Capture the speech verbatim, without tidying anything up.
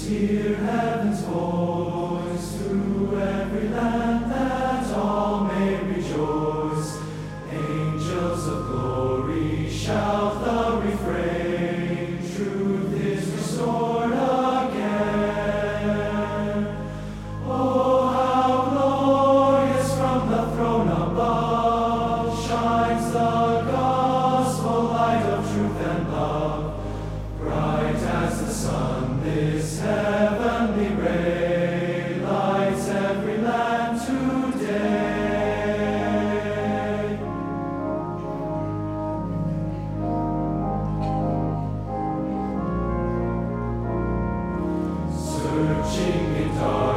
Hear heaven's voice through every land, that all may rejoice. Angels of glory shout the refrain, truth is restored again. Oh, how glorious from the throne above shines the gospel light of truth and love. Bright as the sun, this heavenly ray lights every land today. Searching in dark